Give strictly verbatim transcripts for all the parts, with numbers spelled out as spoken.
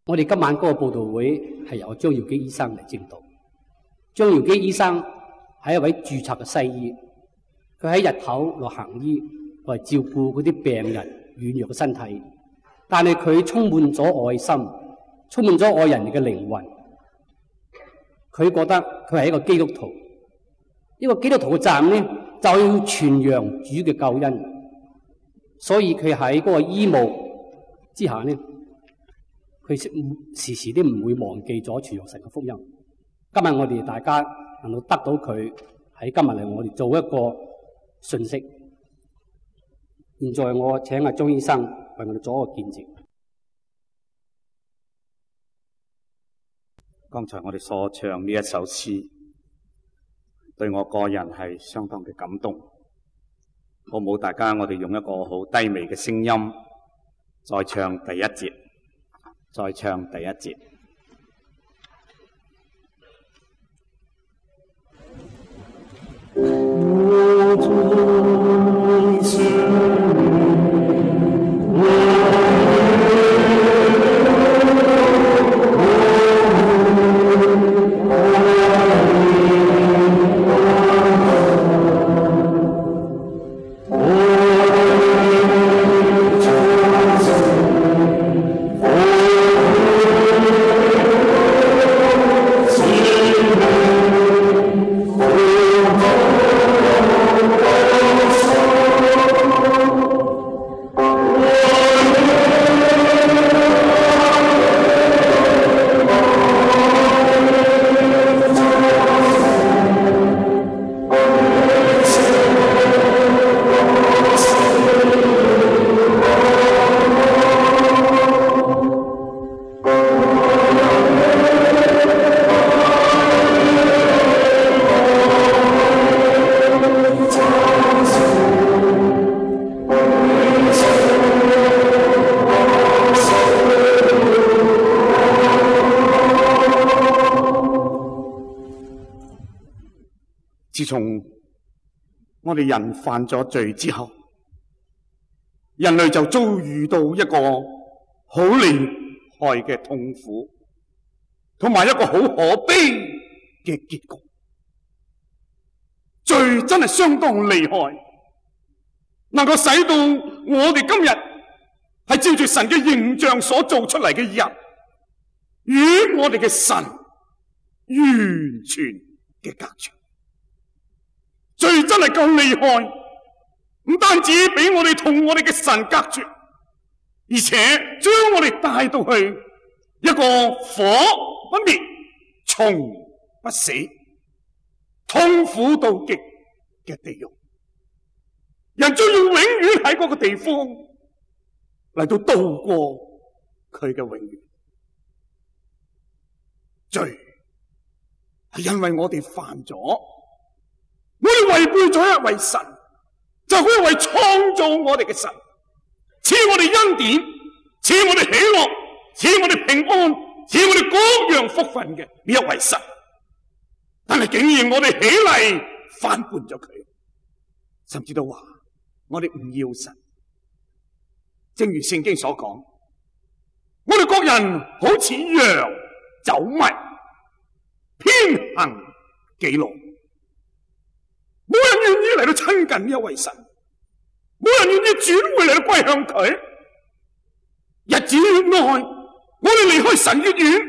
我哋今晚嗰個佈道會係由張耀基醫生嚟證道。張耀基醫生係一位註冊嘅西醫，佢喺日頭落行醫，嚟照顧嗰啲病人軟弱嘅身體。但係佢充滿咗愛心，充滿咗愛人哋嘅靈魂。佢覺得佢係一個基督徒，呢個基督徒嘅責任咧，就要傳揚主嘅救恩。所以佢喺嗰個醫務之下咧，佢時時都唔會忘記咗傳揚神嘅福音。今日我哋大家能夠得到佢喺今日嚟我哋做一個信息。現在我請阿張醫生為我哋做一個見證。 剛才我哋所唱呢一首詩，對我個人係相當嘅感動。好唔好？大家我哋用一個好低微嘅聲音，再唱第一節，再唱第一節。自從我哋人犯咗罪之後，人類就遭遇到一個好厲害嘅痛苦，同埋一個好可悲嘅結局。罪真係相當厲害，能夠使到我哋今日係照住神嘅形象所做出嚟嘅人，與我哋嘅神完全嘅隔絕。罪真係夠厲害，唔單止俾我哋同我哋嘅神隔絕，而且將我哋帶到去一個火不滅、蟲不死、痛苦到極嘅地獄。人將要永遠喺嗰個地方嚟到度過佢嘅永遠。罪係因為我哋犯咗，我哋違背咗一位神，就係一位創造我哋嘅神，賜我哋恩典，賜我哋喜樂，賜我哋平安，賜我哋各樣福分嘅呢一位神。但係竟然我哋起嚟反叛咗佢，甚至都話我哋唔要神。正如聖經所講，我哋各人好似羊走迷，偏行己路。冇人願意嚟到親近呢一位神，冇人願意轉回嚟到歸向佢。日子越耐，我哋離開神越遠。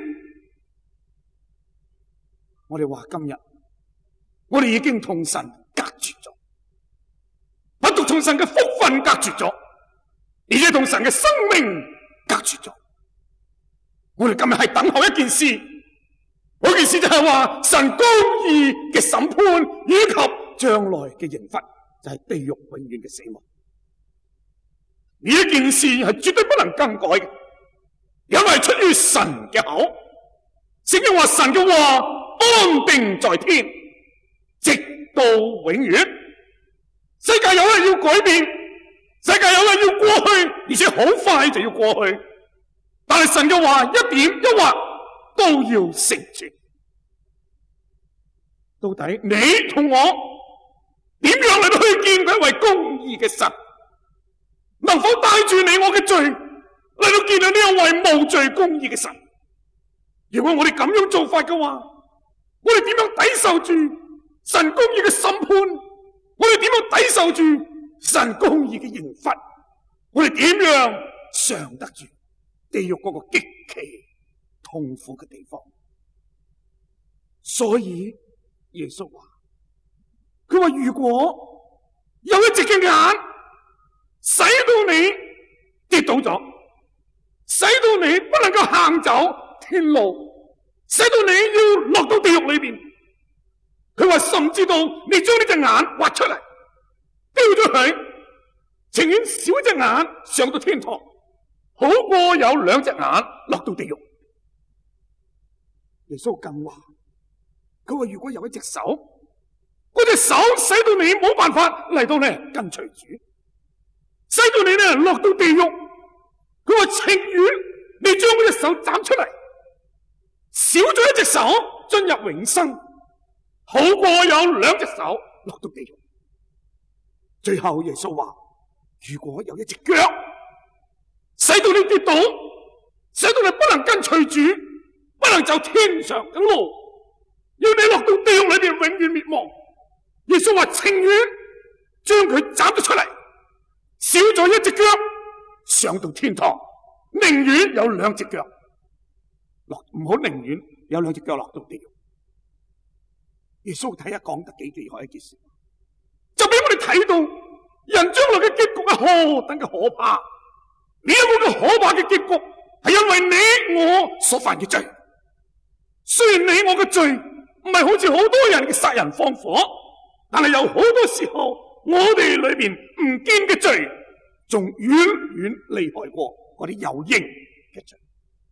我哋話今日，我哋已經同神隔絕咗，不獨同神嘅福分隔絕咗，而且同神嘅生命隔絕咗。我哋今日係等候一件事，嗰件事就係話神公義嘅審判以及將來嘅刑罰，就係地獄永遠嘅死亡。呢一件事係絕對不能更改嘅，因為出於神嘅口。聖經話神嘅話安定在天，直到永遠。世界有日要改變，世界有日要過去，而且好快就要過去。但係神嘅話一點一畫都要成全。到底你同我點樣嚟到去見佢一位公義嘅神？能否帶住你我嘅罪嚟到見到呢一位無罪公義嘅神？ 如果我哋咁樣做法嘅話，我哋點樣抵受住神公義嘅審判？我哋點樣抵受住神公義嘅刑罰？我哋點樣嘗得住地獄嗰個極其痛苦嘅地方？所以耶穌話，佢話如果有一隻嘅眼使到你跌倒咗，使到你不能夠行走天路，使到你要落到地獄裏邊，佢話甚至到你將呢隻眼挖出嚟丟咗佢，情願少一隻眼上到天堂，好過有兩隻眼落到地獄。耶穌更話，佢話如果有一隻手，嗰隻手使到你冇辦法嚟到咧跟隨主，使到你咧落到地獄，佢話情願你將嗰隻手斬出嚟，少咗一隻手進入永生，好過有兩隻手落到地獄。最後耶穌話，如果有一隻腳使到你跌倒，使到你不能跟隨主，不能走天上嘅路，要你落到地獄裏邊永遠滅亡，耶穌話情願將佢斬咗出嚟，少咗一隻腳上到天堂，寧願有兩隻腳落，唔好寧願有兩隻腳落到地獄。耶穌睇下講得幾厲害一件事，就俾我哋睇到人將來嘅結局係何等嘅可怕。呢一個嘅可怕嘅結局係因為你我所犯嘅罪。雖然你我嘅罪唔係好似好多人嘅殺人放火，但係有好多時候我哋裏邊唔堅嘅罪仲遠遠厲害過嗰啲有形嘅罪。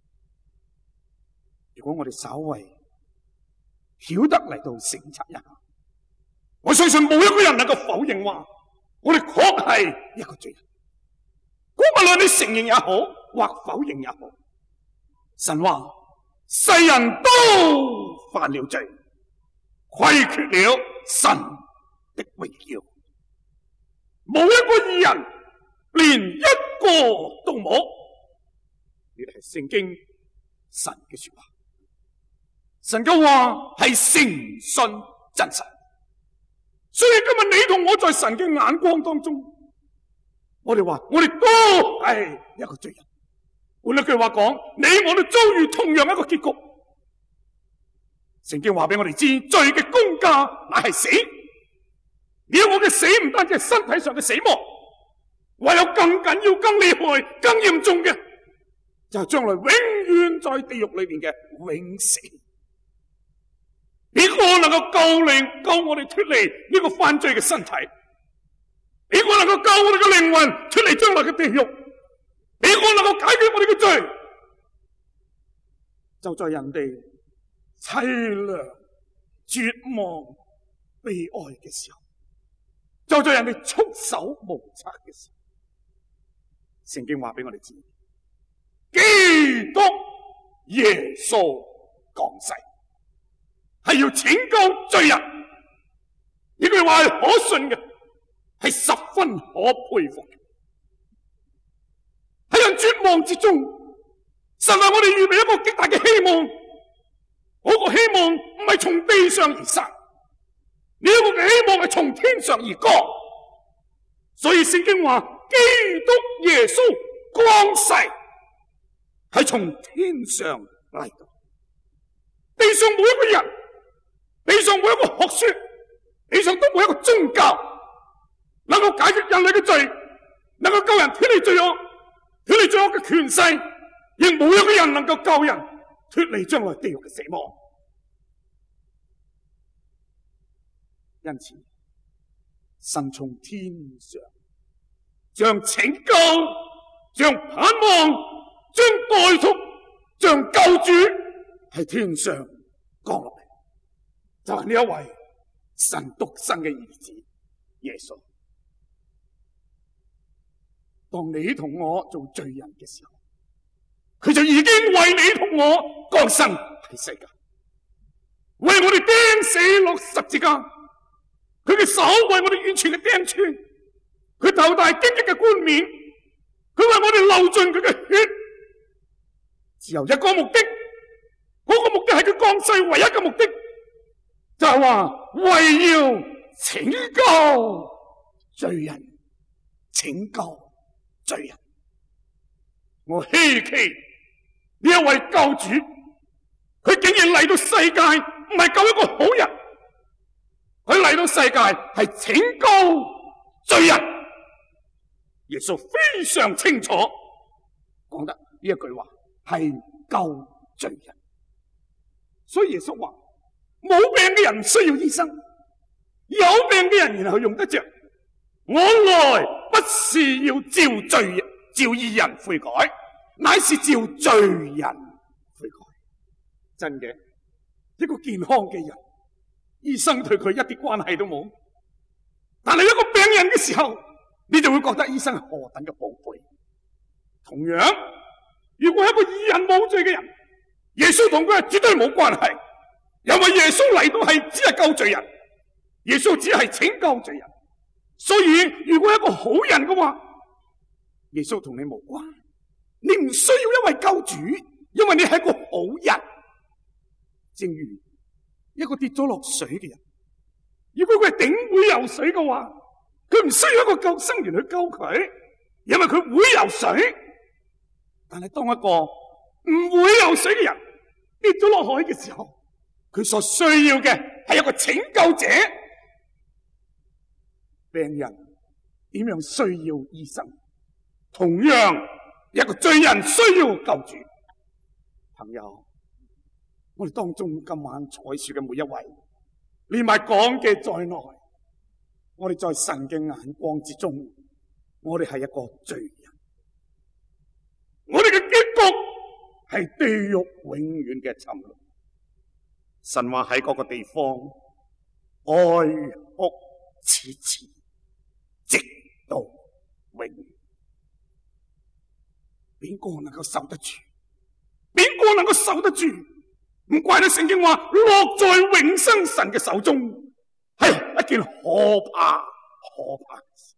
如果我哋稍微曉得嚟到省察一下，我相信冇一個人能夠否認話我哋確係一個罪人。無論你承認也好或否認也好，神話世人都犯了罪，虧缺了神的榮耀，冇一個義人，連一個都冇。呢係聖經神嘅說話，神嘅話係誠信真實。所以今日你同我在神嘅眼光當中，我哋話我哋都係一個罪人。換一句話講，你我都遭遇同樣一個結局。聖經話俾我哋知，罪嘅工價乃係死。呢我嘅死唔單止係身體上嘅死亡，唯有更緊要、更厲害、更嚴重嘅，就係將來永遠在地獄裏邊嘅永死。邊個能夠救靈救我哋脫離呢個犯罪嘅身體？邊個能夠救我哋嘅靈魂脫離將來嘅地獄？邊個能夠解決我哋嘅罪？就在人哋淒涼、絕望、悲哀嘅時候，就在人哋束手無策嘅時候，聖經話俾我哋知，基督耶穌降世係要拯救罪人。呢句話係可信嘅，係十分可佩服嘅。喺人絕望之中，神為我哋預備一個極大嘅希望。嗰、那個希望唔係從地上而生，呢、這、一個嘅希望係從天上而降。所以聖經話，基督耶穌降世係從天上嚟到。地上每一個人，地上每一個學說，地上都冇一個宗教能夠解決人類嘅罪，能夠救人脫離罪惡，脫離罪惡嘅權勢，亦冇一個人能夠救人脫離將來地獄嘅死亡。因此，神從天上將拯救、將盼望、將代贖、將救主喺天上降落嚟，就係呢一位神獨生嘅兒子耶穌。當你同我做罪人嘅時候，佢就已經為你同我降生喺世界，為我哋釘死落十字架。佢嘅手為我哋完全嘅釘穿，佢頭戴荊棘嘅冠冕，佢為我哋流盡佢嘅血，只有一個目的，嗰、那係佢降世唯一嘅目的，就係話為要拯救罪人，拯救罪人。我希奇呢一位救主，佢竟然嚟到世界唔係救一個好人，佢嚟到世界係拯救罪人。耶穌非常清楚講得呢一句話係救罪人，所以耶穌話冇病嘅人需要醫生，有病嘅人然後用得着。我來不是要召罪人召義人悔改，乃是召罪人悔改。真嘅，一個健康嘅人，醫生對佢一啲關係都冇，但係一個病人嘅時候，你就會覺得醫生係何等嘅寶貝。同樣，如果一個義人冇罪嘅人，耶穌同佢係絕對冇關係，因為耶穌嚟到係只係救罪人，耶穌只係拯救罪人。所以如果一個好人嘅話，耶穌同你無關，你唔需要一位救主，因為你係一個好人。正如一個跌咗落水嘅人，如果佢係頂會游水嘅話，佢唔需要一個救生員去救佢，因為佢會游水。但係當一個唔會游水嘅人跌咗落海嘅時候，佢所需要嘅係一個拯救者。病人點樣需要醫生，同樣一個罪人需要救主。朋友，我哋當中今晚彩樹嘅每一位，連埋講嘅在內，我哋在神嘅眼光之中，我哋係一個罪人，我哋嘅結局係地獄永遠嘅沉淪。神話喺嗰個地方哀哭切齒，直到永遠。邊個能夠受得住？邊個能夠受得住？唔怪得聖經話落在永生神嘅手中係一件可怕可怕嘅事。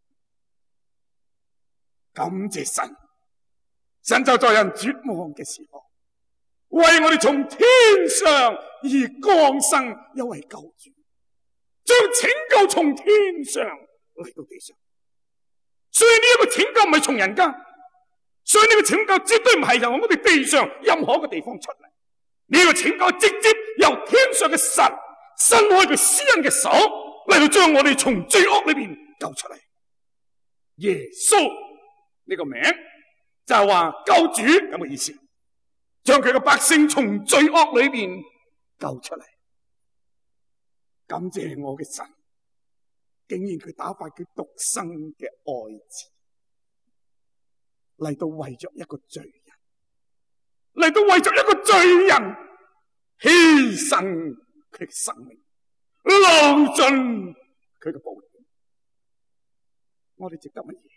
感謝神，神就在人絕望嘅時候，為我哋從天上而降生一位救主，將拯救從天上嚟到地上。所以呢一個拯救唔係從人間，所以呢個拯救絕對唔係由我哋地上任何一個地方出嚟。呢、這個拯救直接由天上嘅神伸開佢施恩嘅手嚟到將我哋從罪惡裏邊救出嚟。耶穌呢個名就係話救主咁嘅意思，將佢嘅百姓從罪惡裏邊救出嚟。感謝我嘅神，竟然佢打發佢獨生嘅愛子嚟到為着一個罪人，嚟到為着一個罪人犧牲佢嘅生命，流盡佢嘅寶血。我哋值得乜嘢？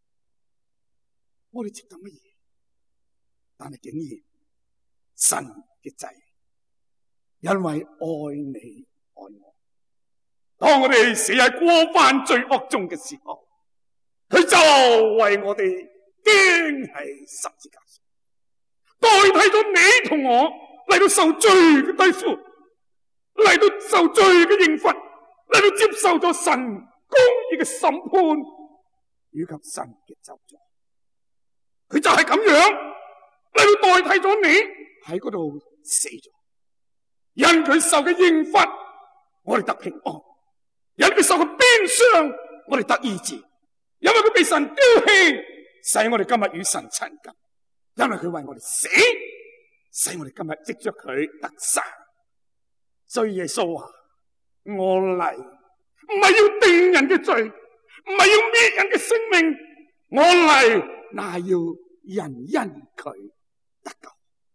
我哋值得乜嘢？但係竟然神嘅仔，因為愛你愛我，當我哋死喺過犯罪惡中嘅時候，佢就為我哋釘喺十字架上，代替咗你同我嚟到受罪嘅對付，嚟到受罪嘅刑罰，嚟到接受咗神公義嘅審判以及神嘅咒詛。佢就係咁樣嚟到代替咗你喺嗰度死咗，因佢受嘅刑罰，我哋得平安；因佢受嘅鞭傷，我哋得醫治；因為佢被神丟棄，使我哋今日與神親近；因為佢為我哋死，使我哋今日藉着佢得生。所以耶穌話：我嚟唔係要定人嘅罪，唔係要滅人嘅生命，我嚟那要人因佢得救。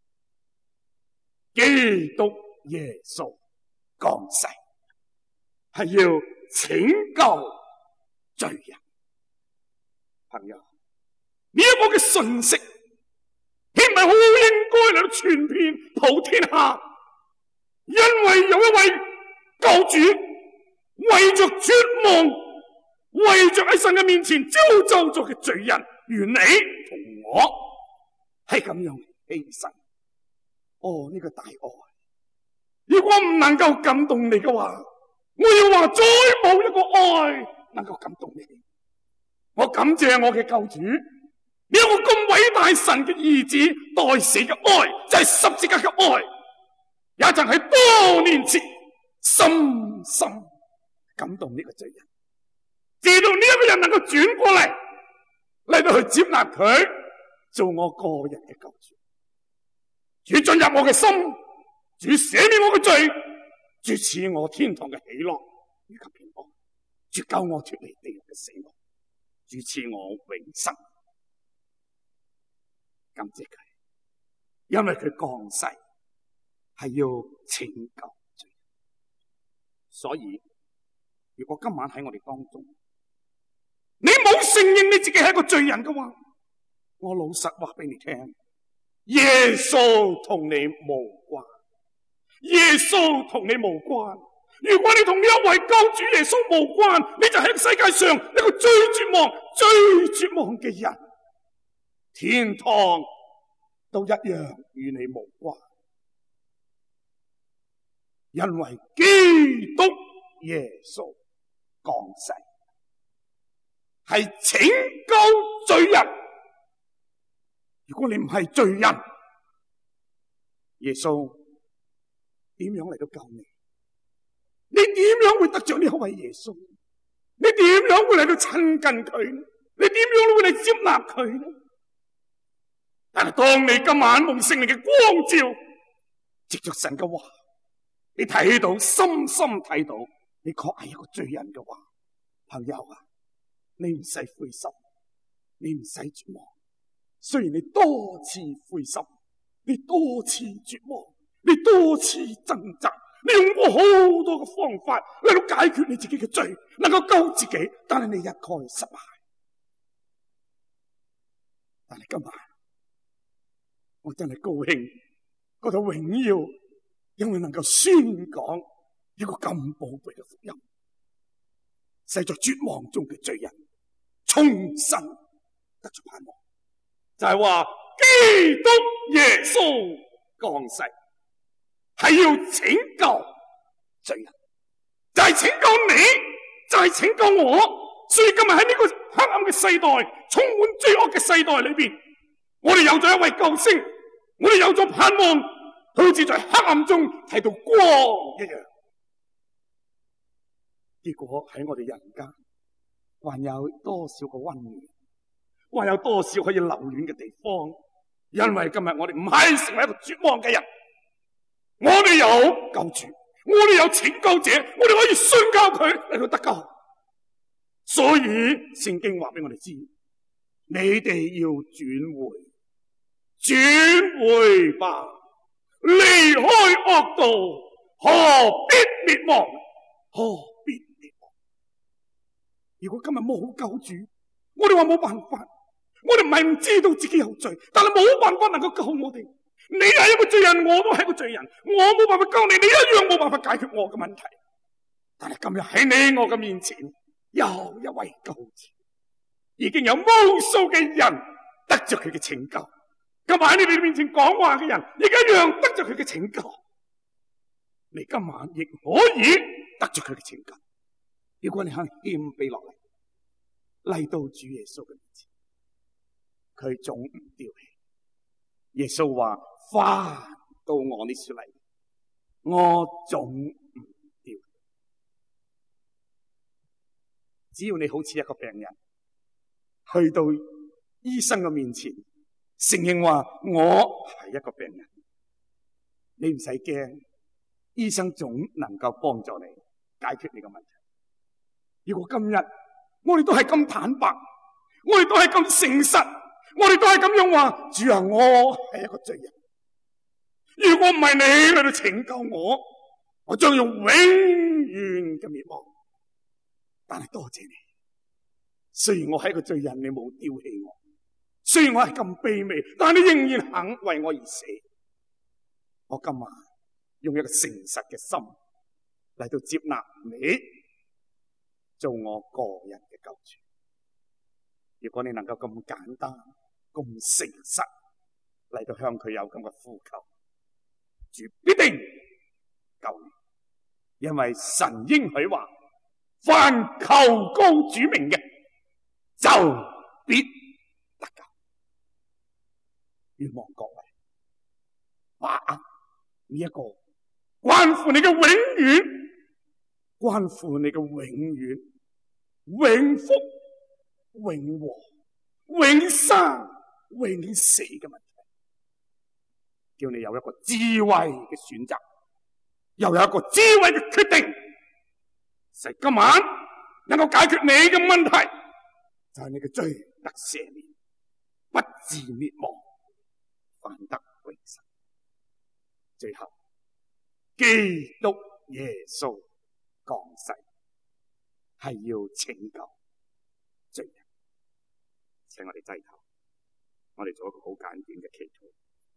基督耶穌降世係要拯救罪人。朋友，呢一個嘅信息係咪好應該嚟到傳遍普天下？因為有一位救主為着絕望，為着喺神嘅面前招咒咗嘅罪人，如你同我係咁樣犧牲。哦，呢個大愛如果唔能夠感動你嘅話，我要話再冇一個愛能夠感動你。我感謝我嘅救主，呢個咁偉大神嘅兒子代死嘅愛，就係十字架嘅愛，也曾喺多年前深深感動呢個罪人，直到呢一個人能夠轉過嚟，嚟到去接納佢做我個人嘅救主。主進入我嘅心，主赦免我嘅罪，主賜我天堂嘅喜樂以及平安，主救我脫離地獄嘅死亡，主賜我永生。感謝佢，因為佢降世係要拯救罪人。所以如果今晚喺我哋當中，你冇承認你自己係一個罪人嘅話，我老實話俾你聽，耶穌同你無關，耶穌同你無關。如果你同呢一位救主耶穌無關，你就喺世界上一個最絕望、最絕望嘅人，天堂都一樣與你無關，因為基督耶穌降世係拯救罪人。如果你唔係罪人，耶穌點樣嚟到救你？你點樣會得着呢一位耶穌？你點樣會嚟到親近佢？你點樣會嚟接納佢呢？但係當你今晚蒙聖靈嘅光照，藉着神嘅話，你睇到，深深睇到，你確係一個罪人嘅話，朋友啊，你唔使灰心，你唔使絕望。雖然你多次灰心，你多次絕望，你多次掙扎，你用過好多嘅方法嚟到解決你自己嘅罪，能夠救自己，但係你一概失敗。但係今晚我真係高興，覺得榮耀，因為能夠宣講一個咁寶貴嘅福音，使在絕望中嘅罪人重新得咗盼望。就係話基督耶穌降世係要拯救罪人，就係拯救你，就係拯救我。所以今日喺呢個黑暗嘅世代，充滿罪惡嘅世代裏邊，我哋有咗一位救星，我哋有咗盼望，好似在黑暗中睇到光一樣。結果喺我哋人間還有多少個溫暖，還有多少可以留戀嘅地方？因為今日我哋唔係成為一個絕望嘅人，我哋有救主，我哋有拯救者，我哋可以信靠佢嚟到得救。所以聖經話俾我哋知，你哋要轉回，轉回吧，離開惡道，何必滅亡？何必滅亡？如果今日冇救主，我哋話冇辦法。我哋唔係唔知道自己有罪，但係冇辦法能夠救我哋。你係一個罪人，我都係一個罪人，我冇辦法救你，你一樣冇辦法解決我嘅問題。但係今日喺你我嘅面前，有一位救主，已經有無數嘅人得着佢嘅拯救。今日喺你哋面前講話嘅人，亦一樣得着佢嘅拯救。你今晚亦可以得着佢嘅拯救。如果你肯謙卑落嚟，嚟到主耶穌嘅面前，佢總唔丟棄。耶穌話：返到我呢處嚟，我總唔丟棄。只要你好似一個病人，去到醫生嘅面前，承認話我係一個病人，你唔使驚，醫生總能夠幫助你解決你嘅問題。如果今日我哋都係咁坦白，我哋都係咁誠實，我哋都係咁樣話，主啊，我係一個罪人。如果唔係你嚟到拯救我，我將用永遠嘅滅亡。但係多謝你，雖然我係一個罪人，你冇丟棄我；雖然我係咁卑微，但係你仍然肯為我而死。我今晚用一個誠實嘅心嚟到接納你，做我個人嘅救主。如果你能夠咁簡單、咁誠實嚟到向佢有咁嘅呼求，主必定救你，因為神應許話，凡求告主名嘅，就必得救。願望各位把握呢一個關乎你嘅永遠，關乎你嘅永遠、永福、永和、永生、永死嘅問題，叫你有一個智慧嘅選擇，又有一個智慧嘅決定，使今晚能夠解決你嘅問題，就係你嘅罪得赦免，不致滅亡，反得永生。最後，基督耶穌降世係要拯救罪人。請我哋低頭，我哋做一個好簡短嘅祈禱。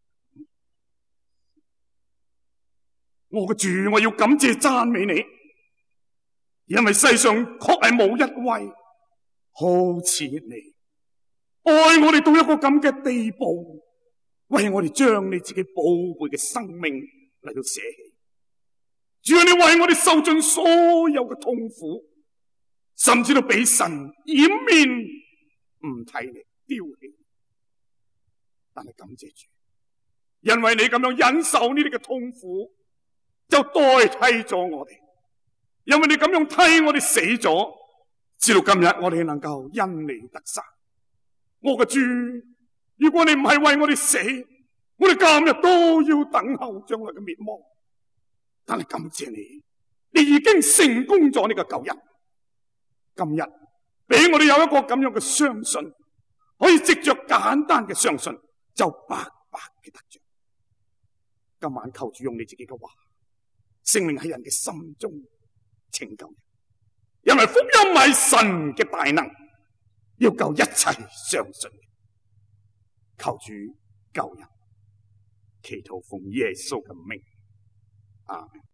我嘅主，我要感謝讚美你，因為世上確係冇一位好似你愛我哋到一個咁嘅地步，為我哋將你自己寶貝嘅生命嚟到捨棄。主啊，你為我哋受盡所有嘅痛苦，甚至都俾神掩面唔睇你丟棄。但係感謝主，因為你咁樣忍受呢啲嘅痛苦，就代替咗我哋。因為你咁樣替我哋死咗，直到今日我哋能夠因你得生。我嘅主，如果你唔係為我哋死，我哋今日都要等候將來嘅滅亡。但係感謝你，你已經成功咗呢個救恩。今日俾我哋有一個咁樣嘅相信，可以藉着簡單嘅相信就白白嘅得着。今晚求主用你自己嘅話，聖靈喺人嘅心中拯救人，因為福音係神嘅大能，要救一切相信嘅。求主救人，祈禱奉耶穌嘅名，阿們。